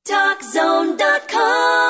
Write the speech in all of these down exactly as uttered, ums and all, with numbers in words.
talk zone dot com.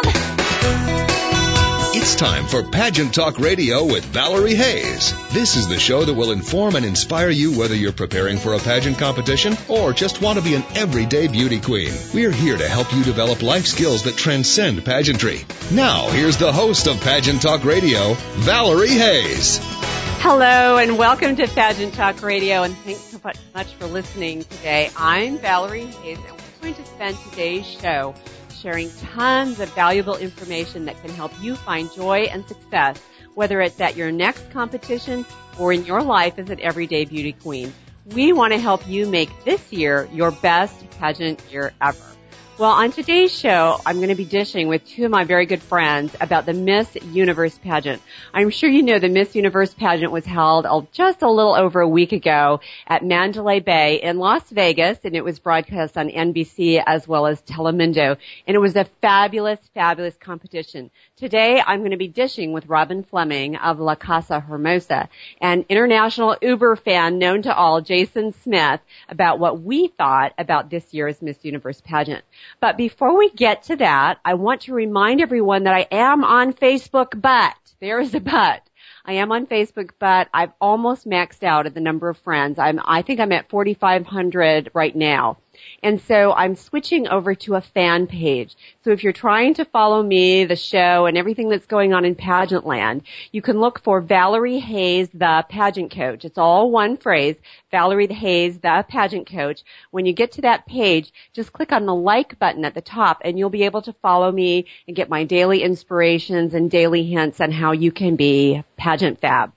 It's time for Pageant Talk Radio with Valerie Hayes. This is the show that will inform and inspire you whether you're preparing for a pageant competition or just want to be an everyday beauty queen. We're here to help you develop life skills that transcend pageantry. Now, here's the host of Pageant Talk Radio, Valerie Hayes. Hello and welcome to Pageant Talk Radio, and thanks so much for listening today. I'm Valerie Hayes, and we're going to spend today's show sharing tons of valuable information that can help you find joy and success, whether it's at your next competition or in your life as an everyday beauty queen. We want to help you make this year your best pageant year ever. Well, on today's show, I'm going to be dishing with two of my very good friends about the Miss Universe pageant. I'm sure you know the Miss Universe pageant was held just a little over a week ago at Mandalay Bay in Las Vegas, and it was broadcast on N B C as well as Telemundo, and it was a fabulous, fabulous competition. Today, I'm going to be dishing with Robin Fleming of La Casa Hermosa, an international Uber fan known to all, Jason Smith, about what we thought about this year's Miss Universe pageant. But before we get to that, I want to remind everyone that I am on Facebook, but there is a but. I am on Facebook, but I've almost maxed out at the number of friends. I'm, I think I'm at forty-five hundred right now. And so I'm switching over to a fan page. So if you're trying to follow me, the show, and everything that's going on in pageant land, you can look for Valerie Hayes, the pageant coach. It's all one phrase, Valerie Hayes, the pageant coach. When you get to that page, just click on the like button at the top, and you'll be able to follow me and get my daily inspirations and daily hints on how you can be pageant fab.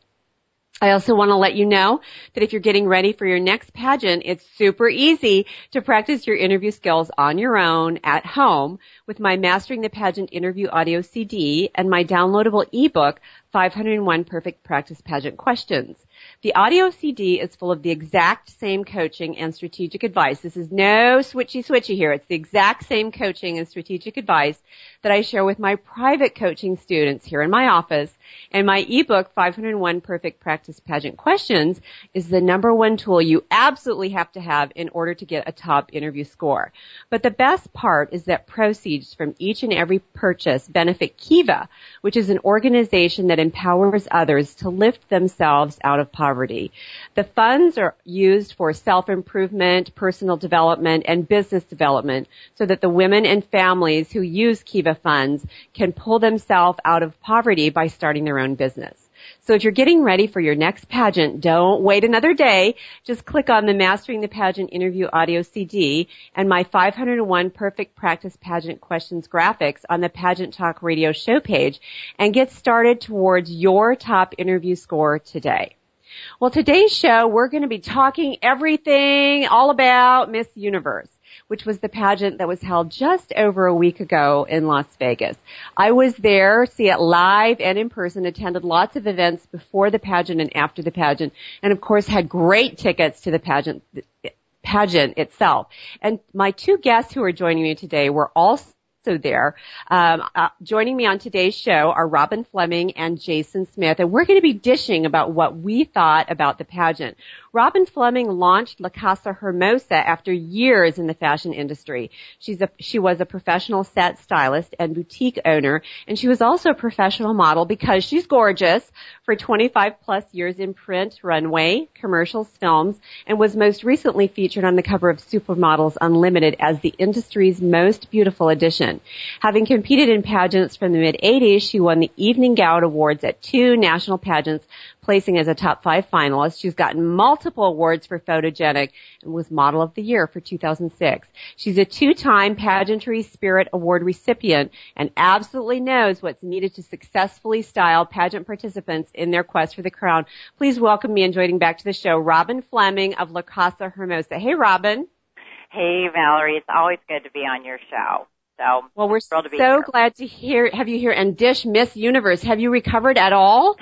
I also want to let you know that if you're getting ready for your next pageant, it's super easy to practice your interview skills on your own at home with my Mastering the Pageant Interview Audio C D and my downloadable ebook, five hundred one Perfect Practice Pageant Questions. The audio C D is full of the exact same coaching and strategic advice. This is no switchy-switchy here. It's the exact same coaching and strategic advice that I share with my private coaching students here in my office. And my ebook, five hundred one Perfect Practice Pageant Questions, is the number one tool you absolutely have to have in order to get a top interview score. But the best part is that proceeds from each and every purchase benefit Kiva, which is an organization that empowers others to lift themselves out of poverty. The funds are used for self-improvement, personal development, and business development so that the women and families who use Kiva funds can pull themselves out of poverty by starting their own business. So if you're getting ready for your next pageant, don't wait another day. Just click on the Mastering the Pageant Interview Audio C D and my five hundred one Perfect Practice Pageant Questions graphics on the Pageant Talk Radio show page and get started towards your top interview score today. Well, today's show, we're going to be talking everything all about Miss Universe, which was the pageant that was held just over a week ago in Las Vegas. I was there, see it live and in person, attended lots of events before the pageant and after the pageant, and of course had great tickets to the pageant, pageant itself. And my two guests who are joining me today were also there. Um, uh, joining me on today's show are Robin Fleming and Jason Smith, and we're going to be dishing about what we thought about the pageant. Robin Fleming launched La Casa Hermosa after years in the fashion industry. She's a, she was a professional set stylist and boutique owner, and she was also a professional model because she's gorgeous for twenty-five plus years in print, runway, commercials, films, and was most recently featured on the cover of Supermodels Unlimited as the industry's most beautiful addition. Having competed in pageants from the mid-eighties, she won the Evening Gown Awards at two national pageants, placing as a top five finalist. She's gotten multiple awards for photogenic and was Model of the Year for two thousand six. She's a two-time Pageantry Spirit Award recipient and absolutely knows what's needed to successfully style pageant participants in their quest for the crown. Please welcome me and joining back to the show, Robin Fleming of La Casa Hermosa. Hey, Robin. Hey, Valerie. It's always good to be on your show. So, well, we're thrilled to be so here. glad to hear, have you here and dish Miss Universe. Have you recovered at all?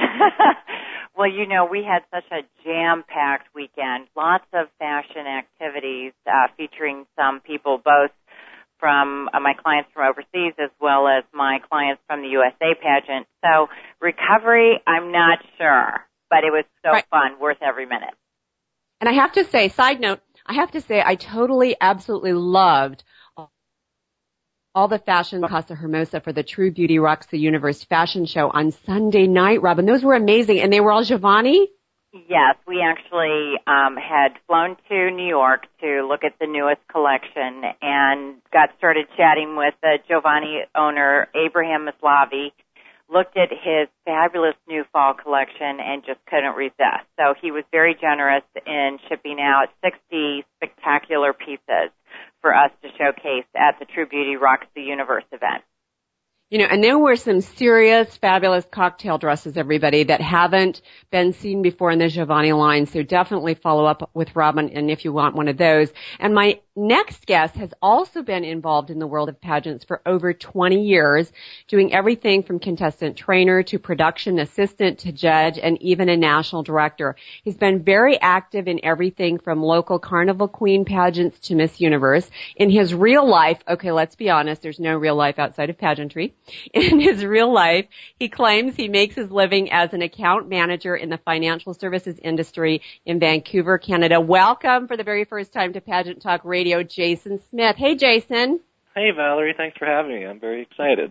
Well, you know, we had such a jam-packed weekend, lots of fashion activities uh, featuring some people both from uh, my clients from overseas as well as my clients from the U S A pageant. So recovery, I'm not sure, but it was so right. fun, worth every minute. And I have to say, side note, I have to say I totally, absolutely loved all the fashion Casa Hermosa for the True Beauty Rocks the Universe fashion show on Sunday night, Robin. Those were amazing. And they were all Giovanni? Yes, we actually um, had flown to New York to look at the newest collection and got started chatting with the Giovanni owner, Abraham Maslavi, looked at his fabulous new fall collection and just couldn't resist. So he was very generous in shipping out sixty spectacular pieces for us to showcase at the True Beauty Rocks the Universe event. You know, and there were some serious, fabulous cocktail dresses, everybody, that haven't been seen before in the Giovanni line. So definitely follow up with Robin, and if you want one of those. And my next guest has also been involved in the world of pageants for over twenty years, doing everything from contestant trainer to production assistant to judge and even a national director. He's been very active in everything from local Carnival Queen pageants to Miss Universe. In his real life, okay, let's be honest, there's no real life outside of pageantry. In his real life, he claims he makes his living as an account manager in the financial services industry in Vancouver, Canada. Welcome for the very first time to Pageant Talk Radio, Jason Smith. Hey, Jason. Hey, Valerie. Thanks for having me. I'm very excited.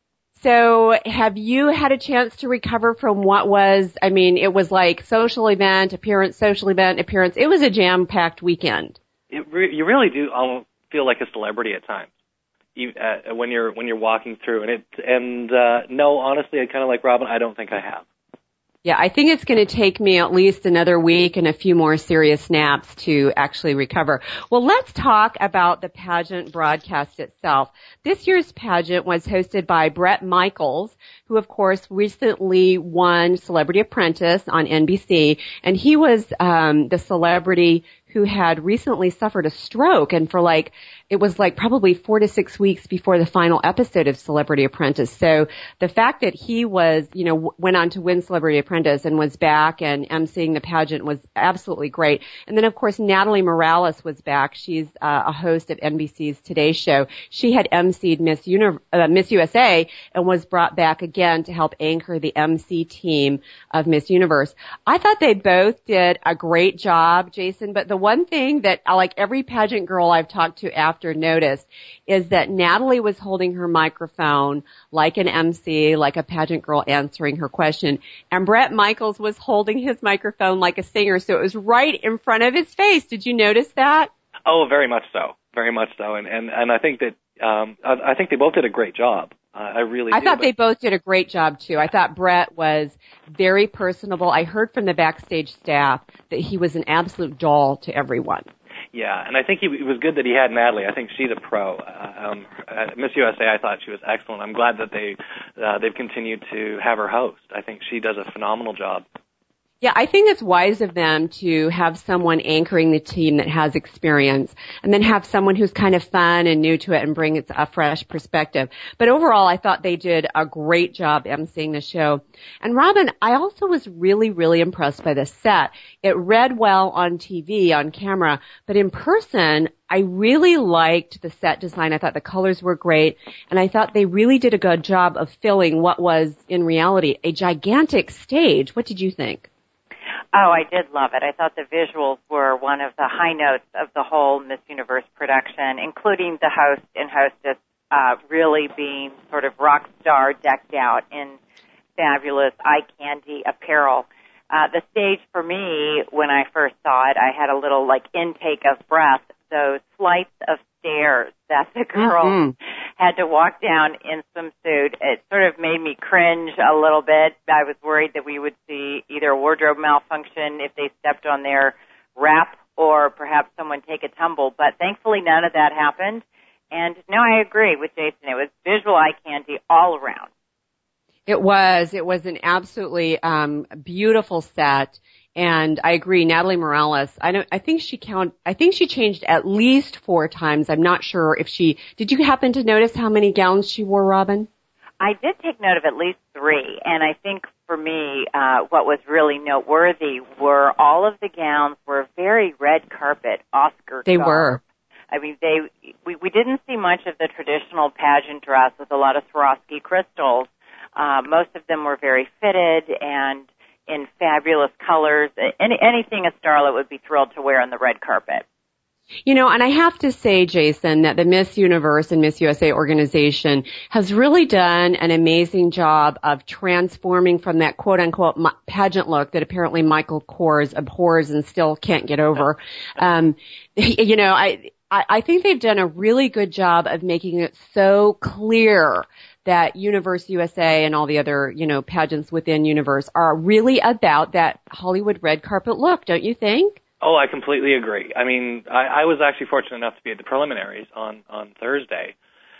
So have you had a chance to recover from what was, I mean, it was like social event, appearance, social event, appearance. It was a jam-packed weekend. It re- you really do almost feel like a celebrity at times. You, uh, when you're when you're walking through, and it and uh, no, honestly, I kind of like Robin. I don't think I have. Yeah, I think it's going to take me at least another week and a few more serious naps to actually recover. Well, let's talk about the pageant broadcast itself. This year's pageant was hosted by Bret Michaels, who, of course, recently won Celebrity Apprentice on N B C, and he was um, the celebrity who had recently suffered a stroke, and for like, it was like probably four to six weeks before the final episode of Celebrity Apprentice. So the fact that he was, you know, w- went on to win Celebrity Apprentice and was back and emceeing the pageant was absolutely great. And then, of course, Natalie Morales was back. She's uh, a host of N B C's Today Show. She had emceed Miss, Uni- uh, Miss U S A and was brought back again to help anchor the M C team of Miss Universe. I thought they both did a great job, Jason, but the one thing that, like every pageant girl I've talked to after noticed, is that Natalie was holding her microphone like an M C, like a pageant girl answering her question, and Bret Michaels was holding his microphone like a singer, so it was right in front of his face. Did you notice that? Oh, very much so, very much so, and and, and I think that um, I, I think they both did a great job. Uh, I really. I do, thought but... they both did a great job too. I thought Bret was very personable. I heard from the backstage staff that he was an absolute doll to everyone. Yeah, and I think he, it was good that he had Natalie. I think she's a pro. Uh, um, at Miss U S A, I thought she was excellent. I'm glad that they uh, they've continued to have her host. I think she does a phenomenal job. Yeah, I think it's wise of them to have someone anchoring the team that has experience and then have someone who's kind of fun and new to it and bring a fresh perspective. But overall, I thought they did a great job emceeing the show. And Robin, I also was really, really impressed by the set. It read well on T V, on camera, but in person, I really liked the set design. I thought the colors were great, and I thought they really did a good job of filling what was, in reality, a gigantic stage. What did you think? Oh, I did love it. I thought the visuals were one of the high notes of the whole Miss Universe production, including the host and hostess uh, really being sort of rock star decked out in fabulous eye candy apparel. Uh, the stage for me, when I first saw it, I had a little like intake of breath. Those flights of stairs that the girl mm-hmm. had to walk down in swimsuit, it sort of made me cringe a little bit. I was worried that we would see either a wardrobe malfunction if they stepped on their wrap or perhaps someone take a tumble. But thankfully none of that happened. And no, I agree with Jason. It was visual eye candy all around. It was. It was an absolutely um, beautiful set. And I agree, Natalie Morales, I don't, I think she count, I think she changed at least four times. I'm not sure if she, did you happen to notice how many gowns she wore, Robin? I did take note of at least three. And I think for me, uh, what was really noteworthy were all of the gowns were very red carpet Oscar They garb. were. I mean, they, we, we didn't see much of the traditional pageant dress with a lot of Swarovski crystals. Uh, most of them were very fitted and in fabulous colors, any, anything a starlet would be thrilled to wear on the red carpet. You know, and I have to say, Jason, that the Miss Universe and Miss U S A organization has really done an amazing job of transforming from that quote-unquote pageant look that apparently Michael Kors abhors and still can't get over. Um, you know, I, I think they've done a really good job of making it so clear that Universe U S A and all the other, you know, pageants within Universe are really about that Hollywood red carpet look, don't you think? Oh, I completely agree. I mean, I, I was actually fortunate enough to be at the preliminaries on, on Thursday.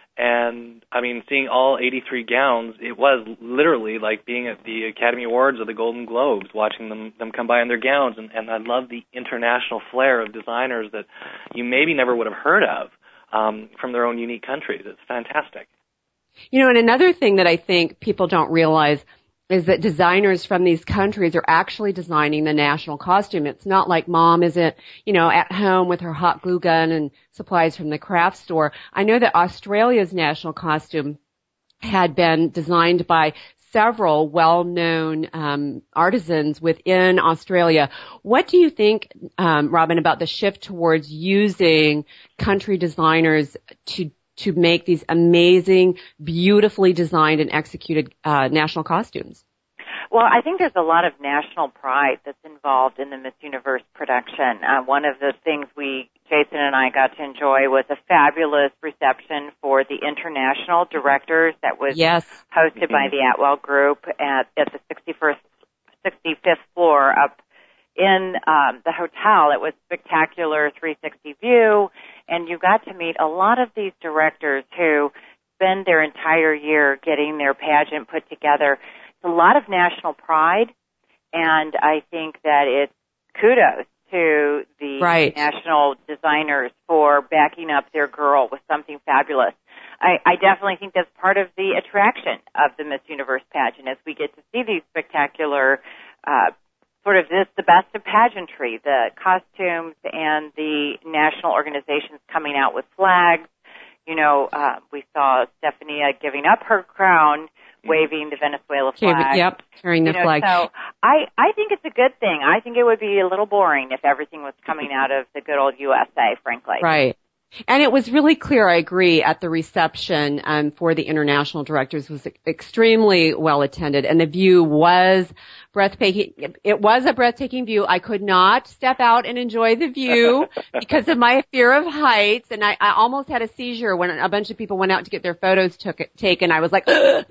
And, I mean, seeing all eighty-three gowns, it was literally like being at the Academy Awards or the Golden Globes, watching them, them come by in their gowns. And, and I love the international flair of designers that you maybe never would have heard of um, from their own unique countries. It's fantastic. You know, and another thing that I think people don't realize is that designers from these countries are actually designing the national costume. It's not like mom isn't, you know, at home with her hot glue gun and supplies from the craft store. I know that Australia's national costume had been designed by several well-known um, artisans within Australia. What do you think, um, Robin, about the shift towards using country designers to to make these amazing, beautifully designed and executed uh, national costumes? Well, I think there's a lot of national pride that's involved in the Miss Universe production. Uh, one of the things we, Jason and I, got to enjoy was a fabulous reception for the international directors that was yes. hosted by the Atwell Group at, at the sixty-first, sixty-fifth floor up in um, the hotel. It was spectacular three sixty view, and you got to meet a lot of these directors who spend their entire year getting their pageant put together. It's a lot of national pride, and I think that it's kudos to the right. national designers for backing up their girl with something fabulous. I, I definitely think that's part of the attraction of the Miss Universe pageant, as we get to see these spectacular uh sort of this, the best of pageantry, the costumes and the national organizations coming out with flags. You know, uh, we saw Stephania giving up her crown, waving the Venezuela flag. Yep, carrying the you know, flag. So I, I think it's a good thing. I think it would be a little boring if everything was coming out of the good old U S A, frankly. Right. And it was really clear, I agree, at the reception um, for the international directors was extremely well attended, and the view was breathtaking. It was a breathtaking view. I could not step out and enjoy the view because of my fear of heights, and I, I almost had a seizure when a bunch of people went out to get their photos took, taken. I was like,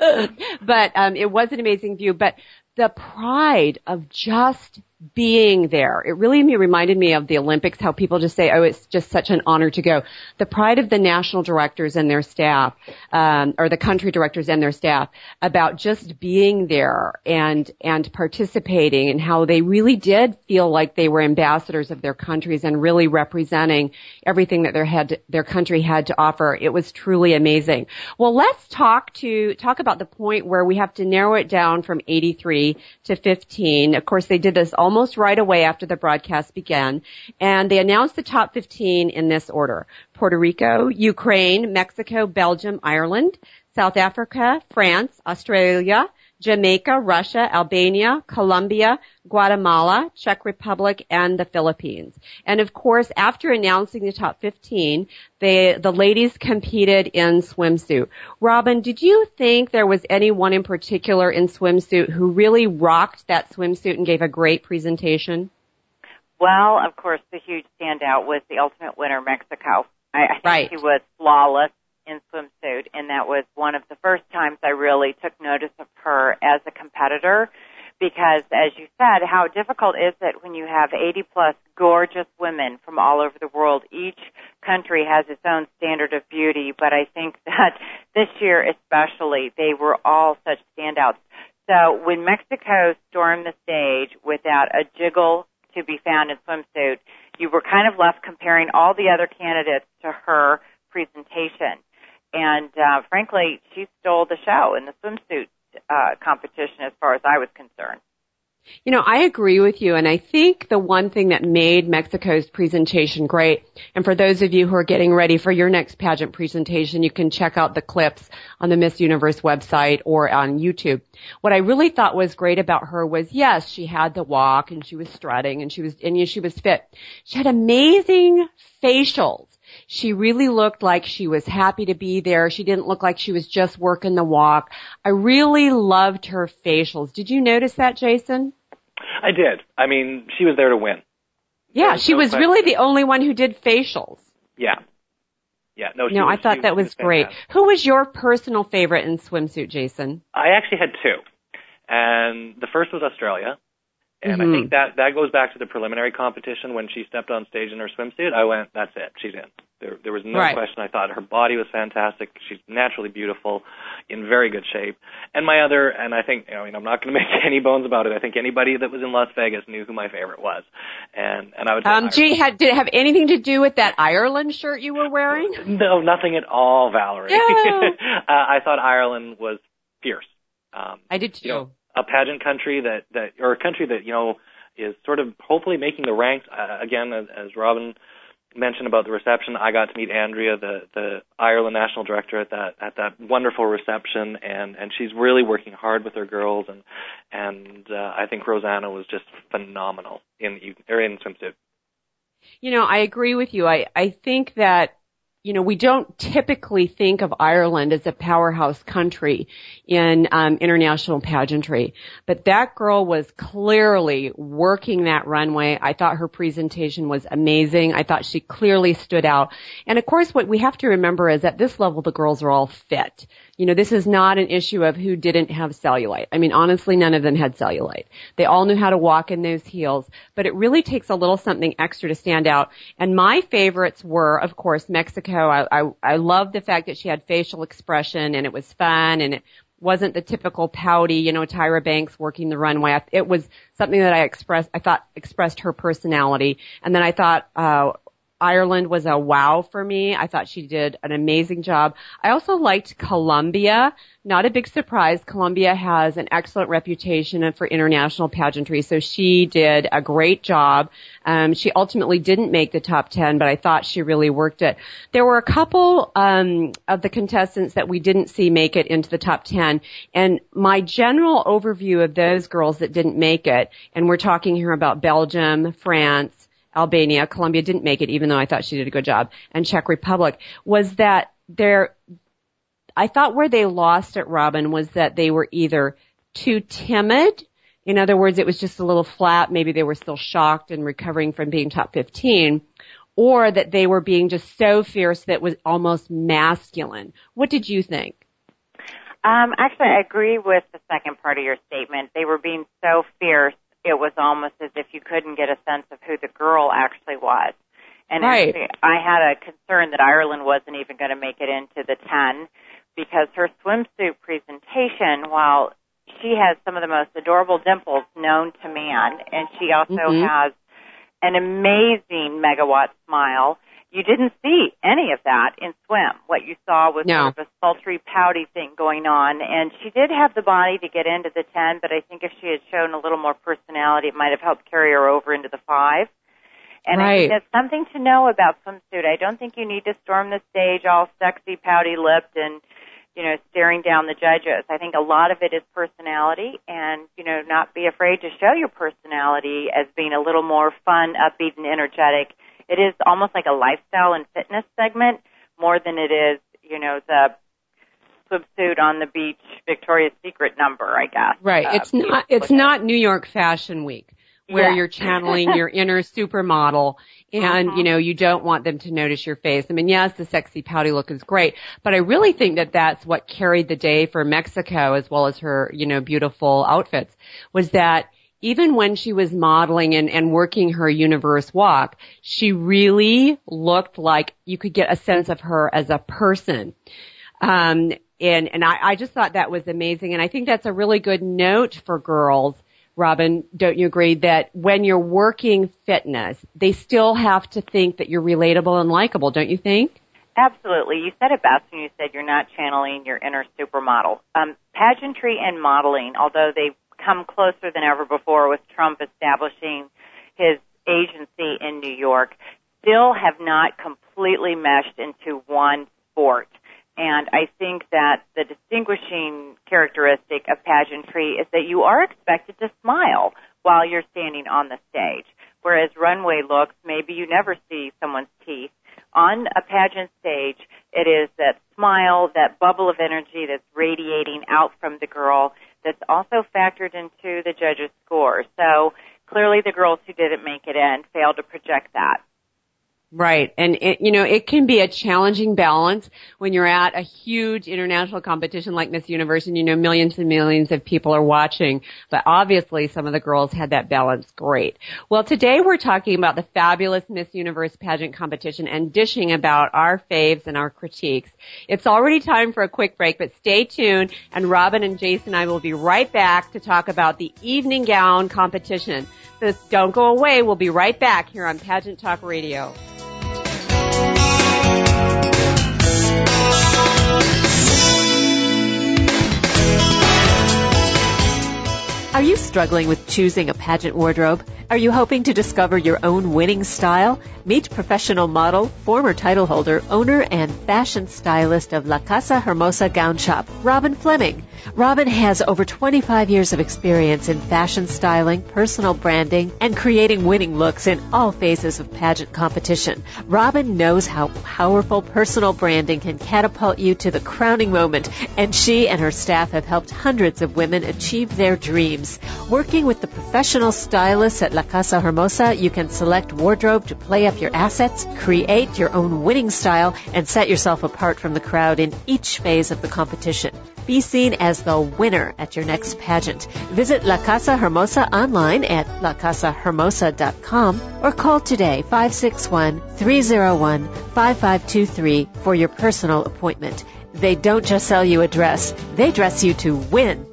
but um, it was an amazing view. But the pride of just being there. It really reminded me of the Olympics, how people just say, oh, it's just such an honor to go. The pride of the national directors and their staff, um, or the country directors and their staff, about just being there and, and participating, and how they really did feel like they were ambassadors of their countries and really representing everything that their had, their country had to offer. It was truly amazing. Well, let's talk to, talk about the point where we have to narrow it down from eighty-three to fifteen. Of course, they did this all almost right away after the broadcast began, and they announced the top fifteen in this order: Puerto Rico, Ukraine, Mexico, Belgium, Ireland, South Africa, France, Australia, Jamaica, Russia, Albania, Colombia, Guatemala, Czech Republic, and the Philippines. And of course, after announcing the top fifteen, they, the ladies competed in swimsuit. Robin, did you think there was anyone in particular in swimsuit who really rocked that swimsuit and gave a great presentation? Well, of course, the huge standout was the ultimate winner, Mexico. I, I think right. she was flawless in swimsuit, and that was one of the first times I really took notice of her as a competitor, because, as you said, how difficult is it when you have eighty plus gorgeous women from all over the world? Each country has its own standard of beauty, but I think that this year especially, they were all such standouts. So when Mexico stormed the stage without a jiggle to be found in swimsuit, you were kind of left comparing all the other candidates to her presentation. And uh, frankly, she stole the show in the swimsuit uh, competition as far as I was concerned. You know, I agree with you, and I think the one thing that made Mexico's presentation great, and for those of you who are getting ready for your next pageant presentation, you can check out the clips on the Miss Universe website or on YouTube. What I really thought was great about her was, yes, she had the walk, and she was strutting, and she was, and yes, she was fit. She had amazing facials. She really looked like she was happy to be there. She didn't look like she was just working the walk. I really loved her facials. Did you notice that, Jason? I did. I mean, she was there to win. Yeah, was she no was question. really the only one who did facials. Yeah. Yeah, no, she No, was, I thought she that was, was great. fantastic. Who was your personal favorite in swimsuit, Jason? I actually had two. And the first was Australia. And Mm-hmm. I think that, that goes back to the preliminary competition when she stepped on stage in her swimsuit. I went, that's it. She's in. There, there was no Right. question. I thought her body was fantastic. She's naturally beautiful, in very good shape. And my other, and I think, I mean, I'm not going to make any bones about it. I think anybody that was in Las Vegas knew who my favorite was. And, and I would say Um, gee, had, did it have anything to do with that Ireland shirt you were wearing? No, nothing at all, Valerie. Yeah. uh, I thought Ireland was fierce. Um, I did too. You know, a pageant country that, that, or a country that, you know, is sort of hopefully making the ranks. Uh, again, as, as Robin mentioned about the reception, I got to meet Andrea, the, the Ireland national director, at that, at that wonderful reception, and, and she's really working hard with her girls, and, and, uh, I think Rosanna was just phenomenal in, or in swimsuit. You know, I agree with you. I, I think that, you know, we don't typically think of Ireland as a powerhouse country in um, international pageantry, but that girl was clearly working that runway. I thought her presentation was amazing. I thought she clearly stood out. And of course, what we have to remember is at this level, the girls are all fit. You know, this is not an issue of who didn't have cellulite. I mean, honestly, none of them had cellulite. They all knew how to walk in those heels, but it really takes a little something extra to stand out. And my favorites were, of course, Mexico. I, I, I loved the fact that she had facial expression and it was fun and it wasn't the typical pouty, you know, Tyra Banks working the runway. It was something that I expressed, I thought expressed her personality. And then I thought, uh, Ireland was a wow for me. I thought she did an amazing job. I also liked Colombia. Not a big surprise. Colombia has an excellent reputation for international pageantry, so she did a great job. Um, she ultimately didn't make the top ten, but I thought she really worked it. There were a couple um, of the contestants that we didn't see make it into the top ten, and my general overview of those girls that didn't make it, and we're talking here about Belgium, France, Albania, Colombia didn't make it, even though I thought she did a good job, and Czech Republic, was that they're, I thought where they lost it, Robin, was that they were either too timid. In other words, it was just a little flat. Maybe they were still shocked and recovering from being top fifteen, or that they were being just so fierce that it was almost masculine. What did you think? Um, actually, I agree with the second part of your statement. They were being so fierce, it was almost as if you couldn't get a sense of who the girl actually was. And right. actually, I had a concern that Ireland wasn't even going to make it into the ten because her swimsuit presentation, while she has some of the most adorable dimples known to man, and she also mm-hmm. has an amazing megawatt smile, you didn't see any of that in swim. What you saw was no. sort of a sultry, pouty thing going on. And she did have the body to get into the ten, but I think if she had shown a little more personality, it might have helped carry her over into the five. And right. I think that's something to know about swimsuit. I don't think you need to storm the stage all sexy, pouty-lipped and, you know, staring down the judges. I think a lot of it is personality and, you know, not be afraid to show your personality as being a little more fun, upbeat, and energetic. It is almost like a lifestyle and fitness segment more than it is, you know, the swimsuit on the beach Victoria's Secret number, I guess. Right. Uh, it's not, it's not New York Fashion Week where yeah. you're channeling your inner supermodel and, uh-huh. you know, you don't want them to notice your face. I mean, yes, the sexy pouty look is great, but I really think that that's what carried the day for Mexico as well as her, you know, beautiful outfits was that even when she was modeling and, and working her universe walk, she really looked like you could get a sense of her as a person. Um, and, and I, I just thought that was amazing. And I think that's a really good note for girls. Robin, don't you agree that when you're working fitness, they still have to think that you're relatable and likable, don't you think? Absolutely. You said it best when you said you're not channeling your inner supermodel. Um, pageantry and modeling, although they come closer than ever before with Trump establishing his agency in New York, still have not completely meshed into one sport. And I think that the distinguishing characteristic of pageantry is that you are expected to smile while you're standing on the stage. Whereas runway looks, maybe you never see someone's teeth. On a pageant stage, it is that smile, that bubble of energy that's radiating out from the girl that's also factored into the judges' score. So clearly the girls who didn't make it in failed to project that. Right. And, it, you know, it can be a challenging balance when you're at a huge international competition like Miss Universe and, you know, millions and millions of people are watching. But obviously some of the girls had that balance great. Well, today we're talking about the fabulous Miss Universe pageant competition and dishing about our faves and our critiques. It's already time for a quick break, but stay tuned, and Robin and Jason and I will be right back to talk about the evening gown competition. So don't go away. We'll be right back here on Pageant Talk Radio. Are you struggling with choosing a pageant wardrobe? Are you hoping to discover your own winning style? Meet professional model, former title holder, owner, and fashion stylist of La Casa Hermosa Gown Shop, Robin Fleming. Robin has over twenty-five years of experience in fashion styling, personal branding, and creating winning looks in all phases of pageant competition. Robin knows how powerful personal branding can catapult you to the crowning moment, and she and her staff have helped hundreds of women achieve their dreams. Working with the professional stylists at La Casa Hermosa, you can select wardrobe to play up your assets, create your own winning style, and set yourself apart from the crowd in each phase of the competition. Be seen as the winner at your next pageant. Visit La Casa Hermosa online at la casa hermosa dot com or call today five six one, three zero one, five five two three for your personal appointment. They don't just sell you a dress, they dress you to win.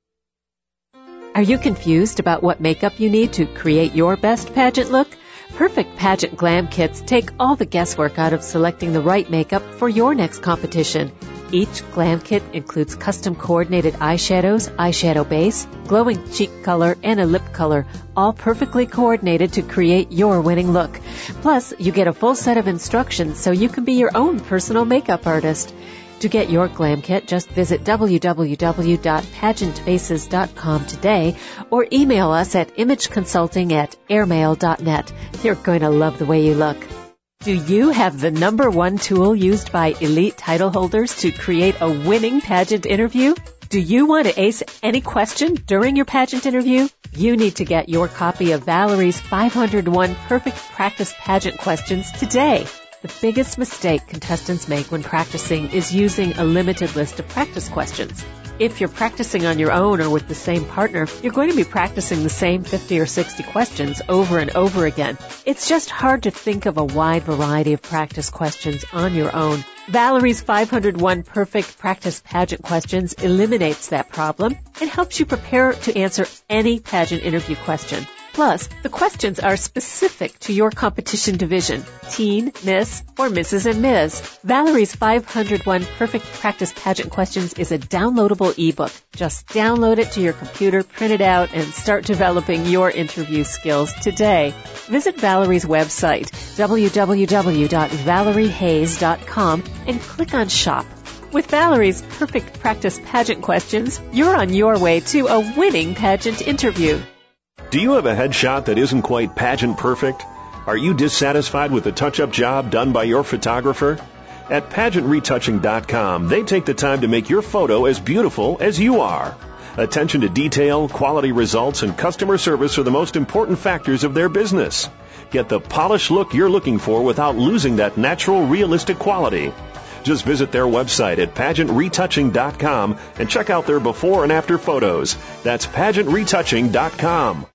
Are you confused about what makeup you need to create your best pageant look? Perfect Pageant Glam Kits take all the guesswork out of selecting the right makeup for your next competition. Each glam kit includes custom coordinated eyeshadows, eyeshadow base, glowing cheek color, and a lip color, all perfectly coordinated to create your winning look. Plus, you get a full set of instructions so you can be your own personal makeup artist. To get your glam kit, just visit w w w dot pageant faces dot com today or email us at imageconsulting at airmail dot net. You're going to love the way you look. Do you have the number one tool used by elite title holders to create a winning pageant interview? Do you want to ace any question during your pageant interview? You need to get your copy of Valerie's five hundred one Perfect Practice Pageant Questions today. The biggest mistake contestants make when practicing is using a limited list of practice questions. If you're practicing on your own or with the same partner, you're going to be practicing the same fifty or sixty questions over and over again. It's just hard to think of a wide variety of practice questions on your own. Valerie's five hundred one Perfect Practice Pageant Questions eliminates that problem and helps you prepare to answer any pageant interview question. Plus, the questions are specific to your competition division, teen, miss, or missus and miz. Valerie's five hundred one Perfect Practice Pageant Questions is a downloadable ebook. Just download it to your computer, print it out, and start developing your interview skills today. Visit Valerie's website, w w w dot valerie hayes dot com, and click on Shop. With Valerie's Perfect Practice Pageant Questions, you're on your way to a winning pageant interview. Do you have a headshot that isn't quite pageant perfect? Are you dissatisfied with the touch-up job done by your photographer? At pageant retouching dot com, they take the time to make your photo as beautiful as you are. Attention to detail, quality results, and customer service are the most important factors of their business. Get the polished look you're looking for without losing that natural, realistic quality. Just visit their website at pageant retouching dot com and check out their before and after photos. That's pageant retouching dot com.